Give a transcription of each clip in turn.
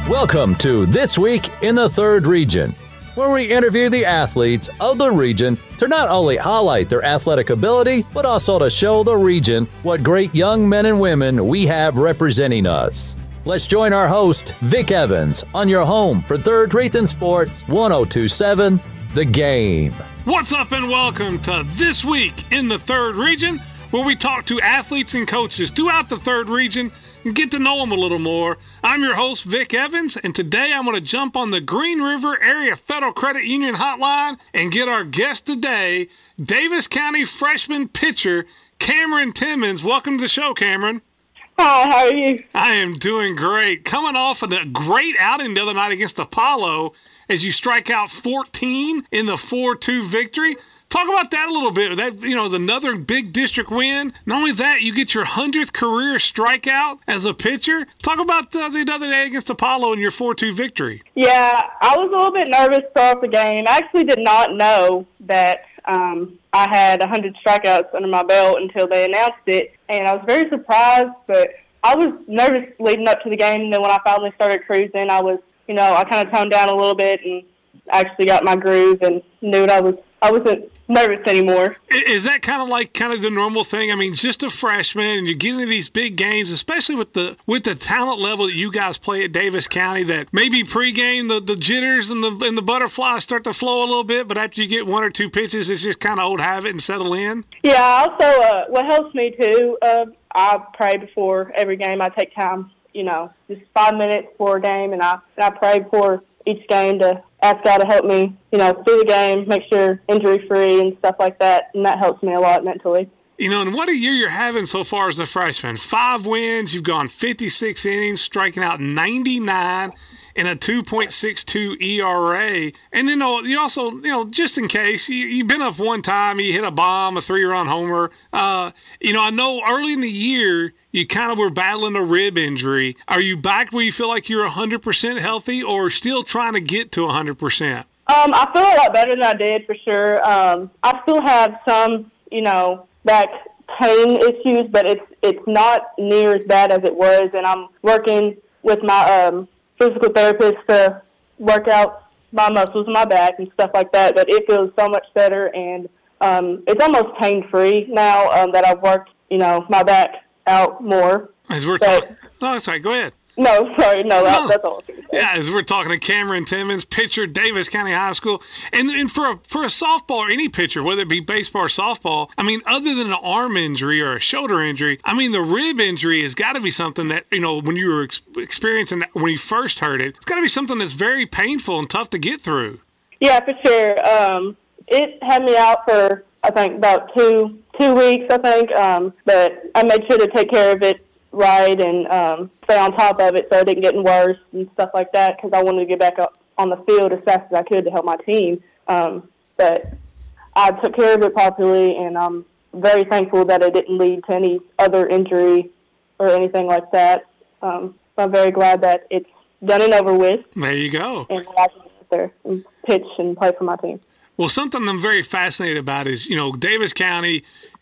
Welcome to This Week in the Third Region, where we interview the athletes of the region to not only highlight their athletic ability, but also to show the region what great young men and women we have representing us. Let's join our host, Vic Evans, on your home for Third Region Sports 102.7 The Game. What's up and welcome to This Week in the Third Region, where we talk to athletes and coaches throughout the Third Region and get to know them a little more. I'm your host, Vic Evans, and today I'm going to jump on the Green River Area Federal Credit Union hotline and get our guest today, Davis County freshman pitcher Cameron Timmons. Welcome to the show, Cameron. Hi, how are you? I am doing great. Coming off of a great outing the other night against Apollo as you strike out 14 in the 4-2 victory. Talk about that a little bit. That, another big district win. Not only that, you get your 100th career strikeout as a pitcher. Talk about the other day against Apollo and your 4-2 victory. Yeah, I was a little bit nervous to start the game. I actually did not know that I had 100 strikeouts under my belt until they announced it, and I was very surprised, but I was nervous leading up to the game, and then when I finally started cruising, I was, I kind of toned down a little bit and actually got my groove and knew I wasn't nervous anymore. Is that kind of the normal thing? I mean, just a freshman, and you get into these big games, especially with the talent level that you guys play at Davis County, that maybe pregame the jitters and the butterflies start to flow a little bit, but after you get one or two pitches, it's just kind of old habit and settle in? Yeah, also what helps me too, I pray before every game. I take time, just 5 minutes before a game, and I pray before each game to ask God to help me, through the game, make sure injury-free and stuff like that, and that helps me a lot mentally. And what a year you're having so far as a freshman. 5 wins, you've gone 56 innings, striking out 99 in a 2.62 ERA. And then you also, just in case, you've been up one time, you hit a bomb, a 3-run homer. I know early in the year, you kind of were battling a rib injury. Are you back where you feel like you're 100% healthy or still trying to get to 100%? I feel a lot better than I did for sure. I still have some, back pain issues, but it's not near as bad as it was. And I'm working with my physical therapist to work out my muscles in my back and stuff like that. But it feels so much better, and it's almost pain-free now that I've worked, my back out more. As we're talking, sorry, go ahead. No, sorry, that's all I was going to say. Yeah, as we're talking to Cameron Timmons, pitcher, Davis County High School, and for a softball or any pitcher, whether it be baseball or softball, I mean, other than an arm injury or a shoulder injury, I mean, the rib injury has got to be something that, when you were experiencing that, when you first heard it, it's got to be something that's very painful and tough to get through. Yeah, for sure. It had me out for, I think, about two weeks, I think, but I made sure to take care of it right and stay on top of it so it didn't get worse and stuff like that, because I wanted to get back up on the field as fast as I could to help my team. But I took care of it properly, and I'm very thankful that it didn't lead to any other injury or anything like that. I'm very glad that it's done and over with. There you go. And I can sit there and pitch and play for my team. Well, something I'm very fascinated about is, Davis County,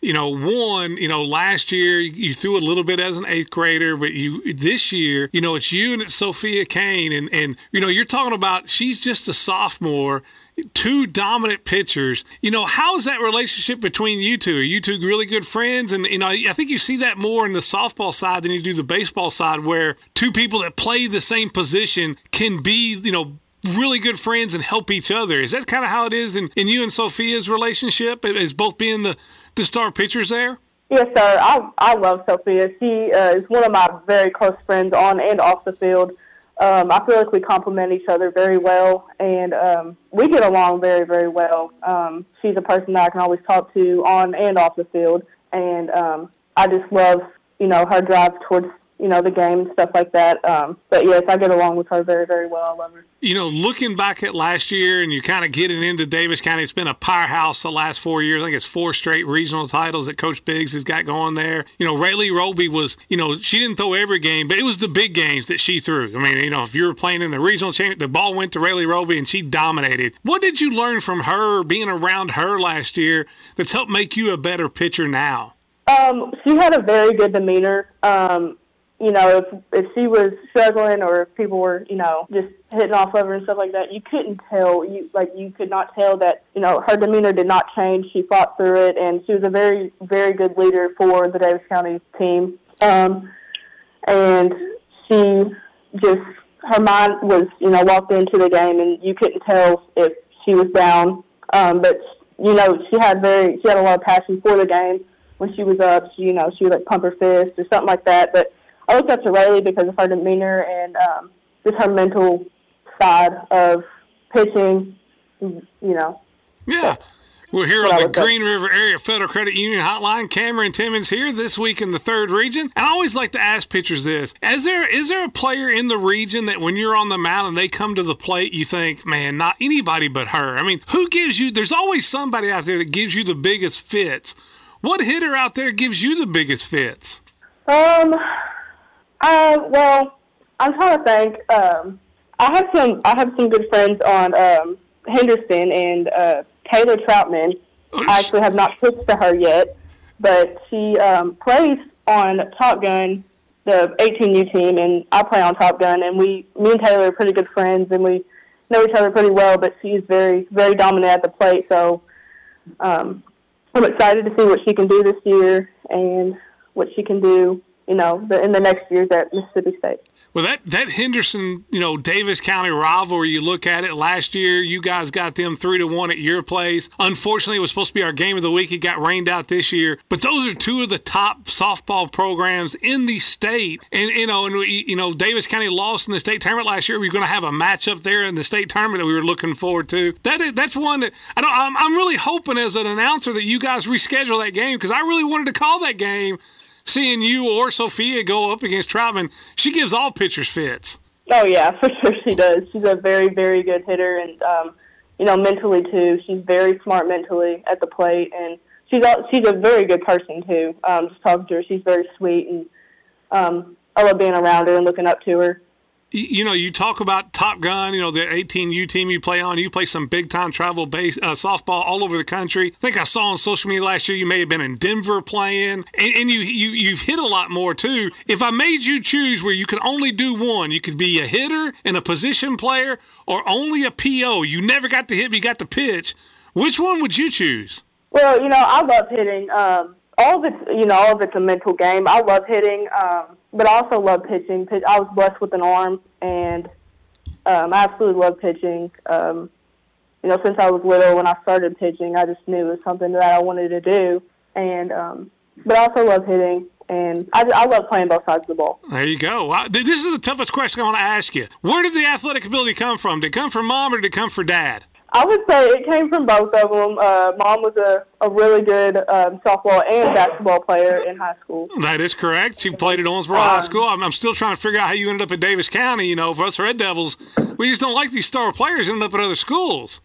won, last year you threw a little bit as an 8th grader, but this year, it's you and it's Sophia Kane. And you're talking about she's just a sophomore, 2 dominant pitchers. How is that relationship between you two? Are you two really good friends? And, I think you see that more in the softball side than you do the baseball side, where 2 people that play the same position can be, really good friends and help each other. Is that kind of how it is in you and Sophia's relationship, as both being the star pitchers there? Yes, sir. I love Sophia. She is one of my very close friends on and off the field. I feel like we complement each other very well, and we get along very, very well. She's a person that I can always talk to on and off the field, and I just love, her drive towards the game and stuff like that. But yes, I get along with her very, very well. I love her. Looking back at last year and you kind of getting into Davis County, it's been a powerhouse the last 4 years. I think it's 4 straight regional titles that Coach Biggs has got going there. Rayleigh Roby was, she didn't throw every game, but it was the big games that she threw. I mean, if you were playing in the regional championship, the ball went to Rayleigh Roby and she dominated. What did you learn from her, being around her last year, that's helped make you a better pitcher now? She had a very good demeanor. you know, if she was struggling or if people were, you know, just hitting off of her and stuff like that, you couldn't tell. You could not tell that, you know, her demeanor did not change. She fought through it, and she was a very, very good leader for the Davis County team. And she just, her mind was, you know, walked into the game, and you couldn't tell if she was down. But, you know, she had a lot of passion for the game. When she was up, she would like pump her fist or something like that. But I looked up to Rayleigh because of her demeanor and just her mental side of pitching, you know. Yeah. We're here on the Green River Area Federal Credit Union Hotline. Cameron Timmons here this week in the 3rd region. And I always like to ask pitchers this. Is there a player in the region that when you're on the mound and they come to the plate, you think, man, not anybody but her? I mean, who gives you – there's always somebody out there that gives you the biggest fits. What hitter out there gives you the biggest fits? Well, I'm trying to think. I have some good friends on Henderson and Taylor Troutman. I actually have not pitched to her yet, but she plays on Top Gun, the 18U team, and I play on Top Gun. And me and Taylor are pretty good friends, and we know each other pretty well. But she's very, very dominant at the plate, so. I'm excited to see what she can do this year and what she can do, you know, in the next years at Mississippi State. Well, that Henderson, you know, Davis County rivalry, you look at it, last year you guys got them 3-1 at your place. Unfortunately, it was supposed to be our game of the week. It got rained out this year. But those are two of the top softball programs in the state. And, you know, Davis County lost in the state tournament last year. We're going to have a matchup there in the state tournament that we were looking forward to. That's one that I'm really hoping as an announcer that you guys reschedule that game because I really wanted to call that game. Seeing you or Sophia go up against Troutman, she gives all pitchers fits. Oh, yeah, for sure she does. She's a very, very good hitter, and, you know, mentally, too. She's very smart mentally at the plate, and she's a very good person, too. Just talking to her, she's very sweet, and I love being around her and looking up to her. You know, you talk about Top Gun, you know, the 18U team you play on. You play some big-time travel softball all over the country. I think I saw on social media last year you may have been in Denver playing. And you've hit a lot more, too. If I made you choose where you could only do one, you could be a hitter and a position player or only a PO. You never got to hit, but you got to pitch. Which one would you choose? Well, you know, I love hitting. All of it's a mental game. I love hitting, but I also love pitching. I was blessed with an arm, and I absolutely love pitching. You know, since I was little, when I started pitching, I just knew it was something that I wanted to do. And but I also love hitting, and I love playing both sides of the ball. There you go. This is the toughest question I want to ask you. Where did the athletic ability come from? Did it come from Mom or did it come from Dad? I would say it came from both of them. Mom was a really good softball and basketball player in high school. That is correct. She played at Owensboro High School. I'm still trying to figure out how you ended up at Davis County. You know, for us Red Devils, we just don't like these star players ending up at other schools.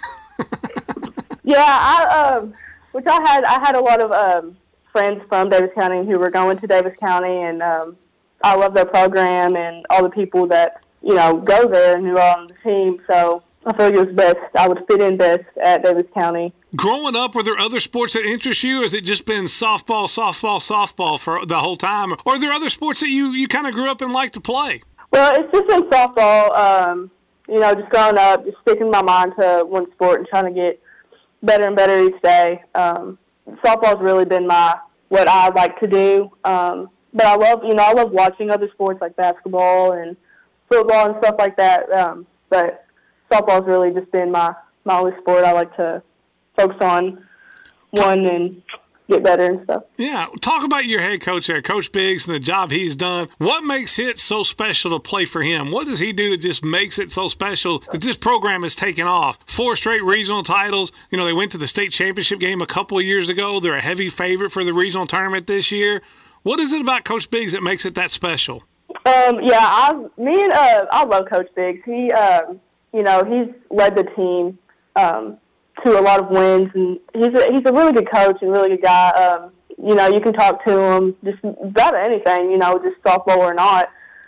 Yeah, I had a lot of friends from Davis County who were going to Davis County, and I love their program and all the people that, you know, go there and who are on the team. So I feel like it was best. I would fit in best at Davis County. Growing up, were there other sports that interest you? Or has it just been softball for the whole time? Or are there other sports that you kind of grew up and liked to play? Well, it's just been softball. You know, just growing up, just sticking my mind to one sport and trying to get better and better each day. Softball's really been what I like to do. But I love watching other sports like basketball and football and stuff like that. But softball's really just been my only sport. I like to focus on one and get better and stuff. Yeah. Talk about your head coach there, Coach Biggs, and the job he's done. What makes it so special to play for him? What does he do that just makes it so special that this program has taken off? 4 straight regional titles. You know, they went to the state championship game a couple of years ago. They're a heavy favorite for the regional tournament this year. What is it about Coach Biggs that makes it that special? I love Coach Biggs. He, you know, he's led the team to a lot of wins, and he's a really good coach and really good guy. You know, you can talk to him just about anything, you know, just softball or not.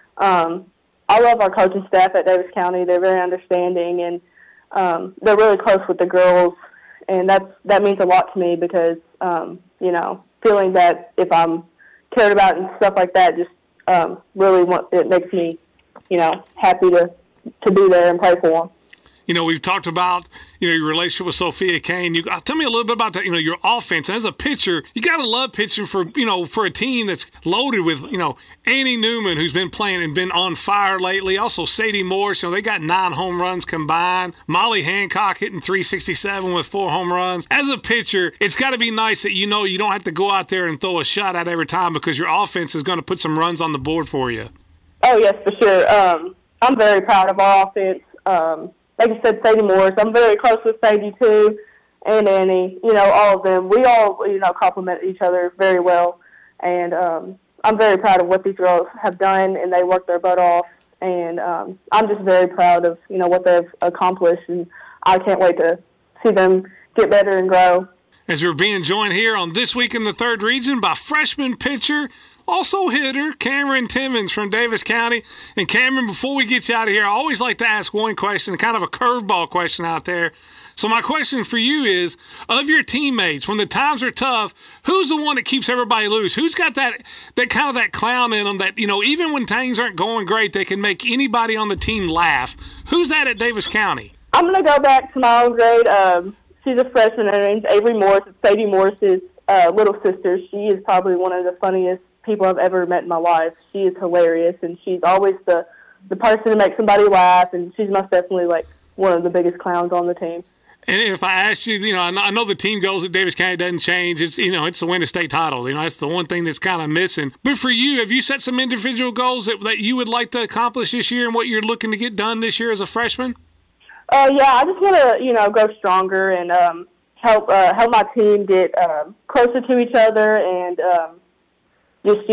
I love our coaching staff at Davis County. They're very understanding, and they're really close with the girls, and that means a lot to me because, you know, feeling that if I'm cared about and stuff like that, just really it makes me, happy to be there and play for them. We've talked about, your relationship with Sophia Kane. Tell me a little bit about that, your offense. As a pitcher, you got to love pitching for a team that's loaded with, Annie Newman, who's been playing and been on fire lately. Also, Sadie Morris, they got 9 home runs combined. Molly Hancock hitting .367 with 4 home runs. As a pitcher, it's got to be nice that you don't have to go out there and throw a shot out every time because your offense is going to put some runs on the board for you. Oh, yes, for sure. I'm very proud of our offense. Like you said, Sadie Morris. I'm very close with Sadie, too, and Annie. All of them. We all, complement each other very well. And I'm very proud of what these girls have done, and they work their butt off. And I'm just very proud of, what they've accomplished, and I can't wait to see them get better and grow. As we're being joined here on This Week in the Third Region by freshman pitcher, also hitter, Cameron Timmons from Davis County. And Cameron, before we get you out of here, I always like to ask one question, kind of a curveball question out there. So my question for you is, of your teammates, when the times are tough, who's the one that keeps everybody loose? Who's got that kind of that clown in them that, even when things aren't going great, they can make anybody on the team laugh? Who's that at Davis County? I'm going to go back to my own grade. She's a freshman. Her name's Avery Morris. It's Sadie Morris's little sister. She is probably one of the funniest people I've ever met in my life. She is hilarious, and she's always the person to make somebody laugh, and she's most definitely one of the biggest clowns on the team. And if I ask you, I know the team goals at Davis County doesn't change. It's it's to win a state title. That's the one thing that's kind of missing. But for you, have you set some individual goals that you would like to accomplish this year and what you're looking to get done this year as a freshman? Yeah, I just want to go stronger and help my team get closer to each other and just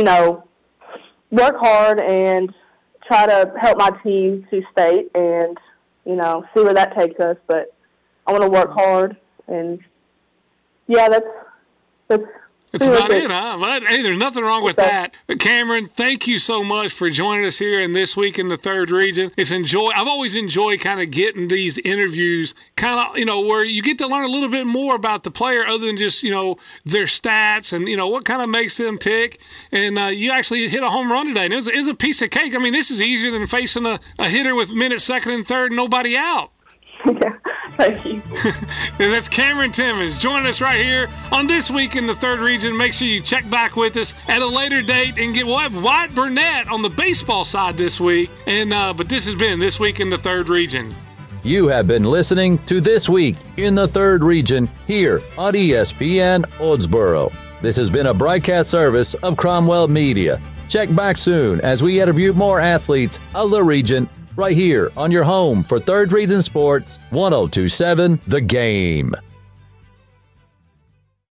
work hard and try to help my team to state and see where that takes us. But I want to work hard, and yeah, that's about it, huh? But hey, there's nothing wrong with that. Cameron, thank you so much for joining us here in This Week in the Third Region. I've always enjoyed kind of getting these interviews, kind of, where you get to learn a little bit more about the player other than just, their stats and, what kind of makes them tick. And you actually hit a home run today. And it was a piece of cake. I mean, this is easier than facing a hitter with minutes second and third and nobody out. Yeah, thank you. And that's Cameron Timmons joining us right here on This Week in the Third Region. Make sure you check back with us at a later date and we'll have Wyatt Burnett on the baseball side this week. And but this has been This Week in the Third Region. You have been listening to This Week in the Third Region here on ESPN Oldsboro. This has been a broadcast service of Cromwell Media. Check back soon as we interview more athletes of the region right here on your home for Third Region Sports 102.7 The Game.